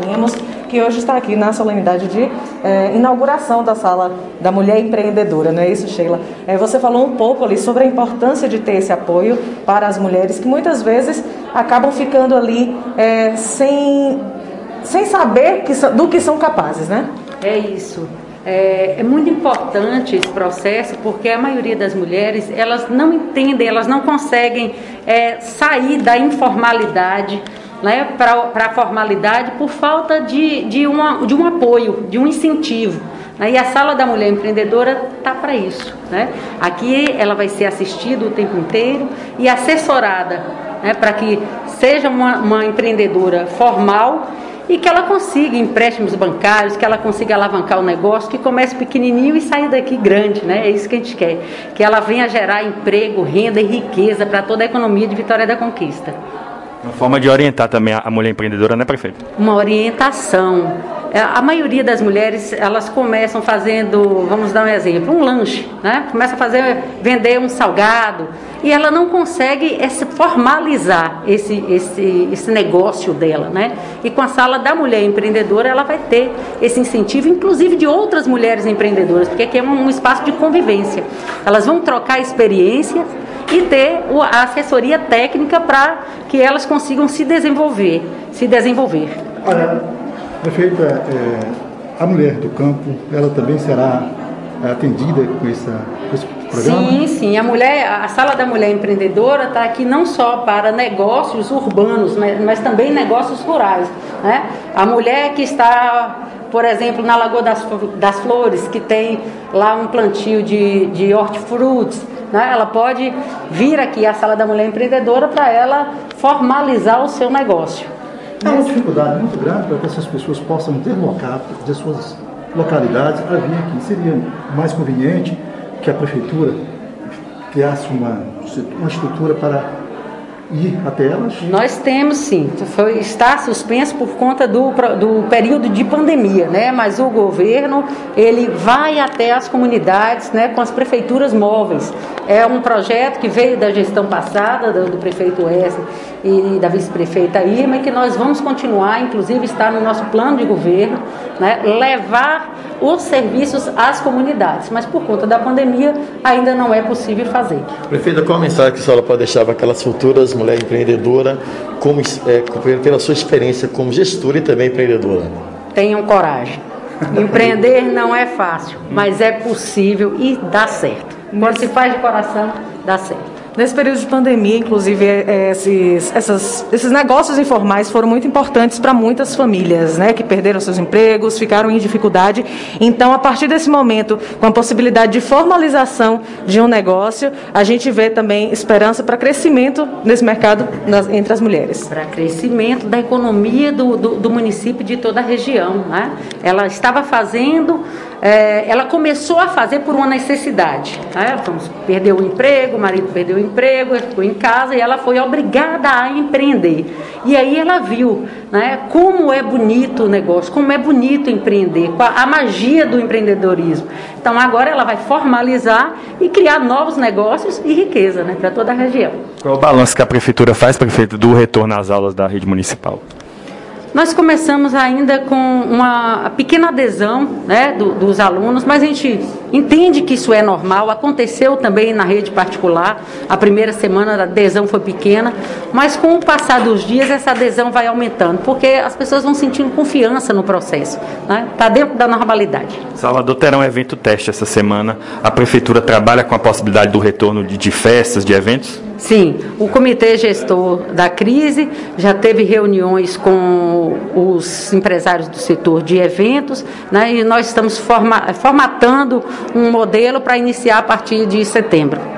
Lemos, que hoje está aqui na solenidade de inauguração da Sala da Mulher Empreendedora, não é isso, Sheila? Você falou um pouco ali sobre a importância de ter esse apoio para as mulheres que muitas vezes acabam ficando ali sem saber do que são capazes, né? É isso. É muito importante esse processo, porque a maioria das mulheres, elas não entendem, elas não conseguem sair da informalidade, né, para a formalidade por falta de um apoio, de um incentivo. E a Sala da Mulher Empreendedora está para isso, né? Aqui ela vai ser assistida o tempo inteiro e assessorada, né, para que seja uma empreendedora formal e que ela consiga empréstimos bancários, que ela consiga alavancar o negócio, que comece pequenininho e saia daqui grande, né? É isso que a gente quer, que ela venha gerar emprego, renda e riqueza para toda a economia de Vitória da Conquista. Uma forma de orientar também a mulher empreendedora, né, prefeito? Uma orientação. A maioria das mulheres, elas começam fazendo, vamos dar um exemplo, um lanche, né? Começa a vender um salgado e ela não consegue formalizar esse negócio dela, né? E com a Sala da Mulher Empreendedora, ela vai ter esse incentivo, inclusive de outras mulheres empreendedoras, porque aqui é um espaço de convivência. Elas vão trocar experiência e ter a assessoria técnica para que elas consigam se desenvolver. Olha, prefeita, a mulher do campo, ela também será atendida com esse programa? Sim, a Sala da Mulher Empreendedora está aqui não só para negócios urbanos, mas também negócios rurais, né? A mulher que está, por exemplo, na Lagoa das Flores, que tem lá um plantio de hortifrutis, né? Ela pode vir aqui à Sala da Mulher Empreendedora para ela formalizar o seu negócio. É uma dificuldade muito grande para que essas pessoas possam deslocar de suas localidades a vir aqui. Seria mais conveniente que a prefeitura criasse uma estrutura para ir até elas? Nós temos sim, está suspenso por conta do período de pandemia, né? Mas o governo, ele vai até as comunidades, né, com as prefeituras móveis. É um projeto que veio da gestão passada, do prefeito Wesley e da vice-prefeita Irma, e que nós vamos continuar, inclusive está no nosso plano de governo, né, levar os serviços às comunidades, mas por conta da pandemia ainda não é possível fazer. Prefeita, qual a mensagem que a senhora pode deixar para aquelas futuras mulheres empreendedoras, pela sua experiência como gestora e também empreendedora? Tenham coragem. Empreender não é fácil, mas é possível e dá certo. Quando se faz de coração, dá certo. Nesse período de pandemia, inclusive, esses negócios informais foram muito importantes para muitas famílias, né, que perderam seus empregos, ficaram em dificuldade. Então, a partir desse momento, com a possibilidade de formalização de um negócio, a gente vê também esperança para crescimento nesse mercado entre as mulheres. Para crescimento da economia do município e de toda a região, né? Ela estava fazendo... ela começou a fazer por uma necessidade, né? Perdeu o emprego, o marido perdeu o emprego, ficou em casa e ela foi obrigada a empreender. E aí ela viu, né, como é bonito o negócio, como é bonito empreender, a magia do empreendedorismo. Então agora ela vai formalizar e criar novos negócios e riqueza, né, para toda a região. Qual é o balanço que a prefeitura faz, prefeito, do retorno às aulas da rede municipal? Nós começamos ainda com uma pequena adesão, né, dos alunos, mas a gente entende que isso é normal. Aconteceu também na rede particular, a primeira semana a adesão foi pequena, mas com o passar dos dias essa adesão vai aumentando, porque as pessoas vão sentindo confiança no processo, né? Está dentro da normalidade. Salvador terá um evento teste essa semana. A prefeitura trabalha com a possibilidade do retorno de festas, de eventos? Sim, o comitê gestor da crise já teve reuniões com os empresários do setor de eventos, né, e nós estamos formatando um modelo para iniciar a partir de setembro.